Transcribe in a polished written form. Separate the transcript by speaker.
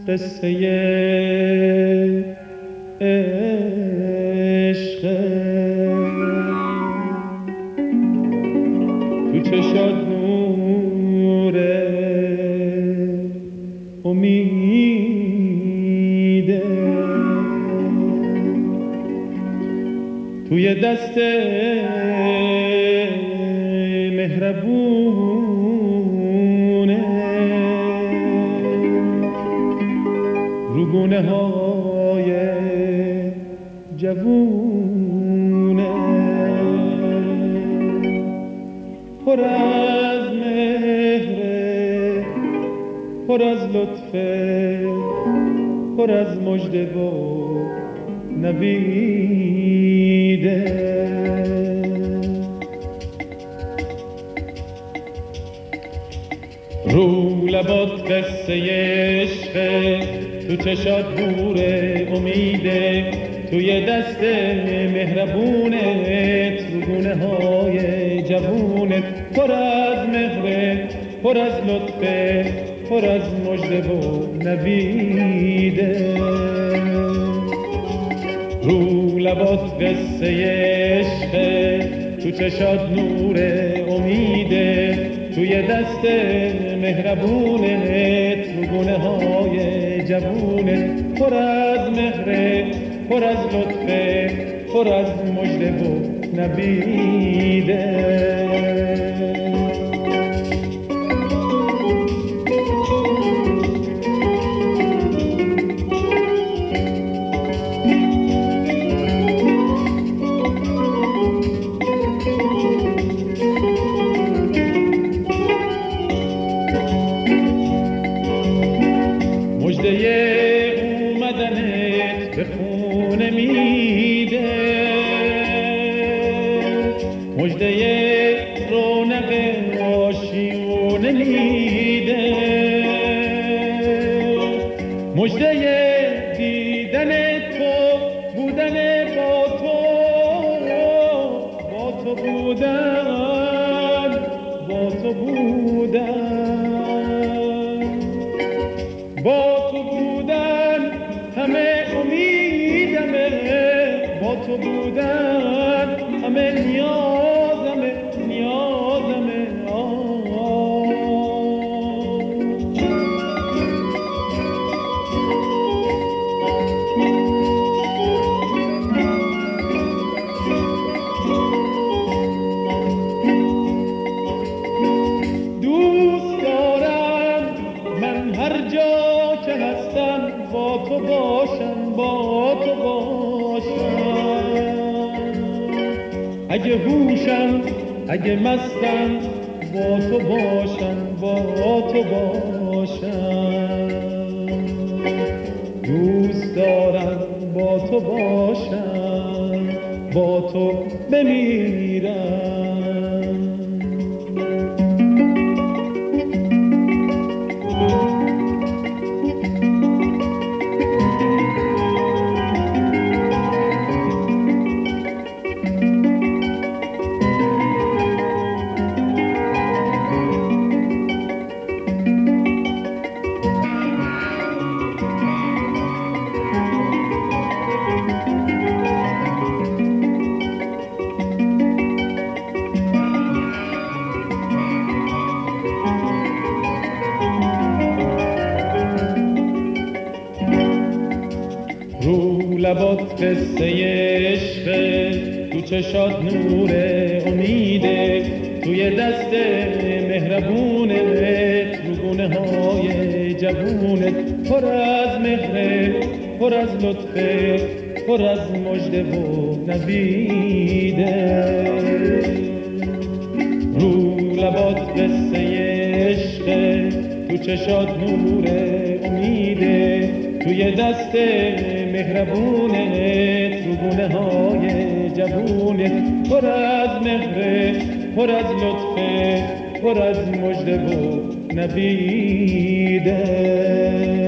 Speaker 1: قصه عشق تو چشات نور امیده، توی دست مهربونه، روگونه های جوونه، پر از مهره، پر از لطفه، پر از مژده و نویده. رو لبات قصه عشقه، تو چشات نور امیده، توی دست مهربونت، روگونه های جوونت، پر از مهره، پر از لطفه، پر از مژده و نویده. رو لبات قصه عشقه، تو چشات نور امیده، توی دست مهربونت، روگونه های جوونت، پر از مهره، پر از لطفه، پر از مژده و نویده. مژده اومدنت به خونه میده، مژده رونق آشیونه میده، مژده دیدن تو، بودن با تو، با تو بودن، با تو بودن، با تو بودن همه امیدمه، با تو بودن همه نیازمه، نیازمه. دوست دارم من هر جا که هستم با تو باشم، با تو باشم، اگه هوشم، اگه مستم، با تو باشم، با تو باشم. دوست دارم با تو باشم، با تو بمیرم. رو لبات قصه عشقه، تو چشات نور امیده، توی دست مهربونت، روگونه های جوونت، پر از مهره، پر از لطفه، پر از مژده و نویده. رو لبات قصه عشقه، تو چشات نور امیده، توی دست مهربونت، روگونه های جوونت، پر از مهره، پر از لطفه، پر از مژده و نویده.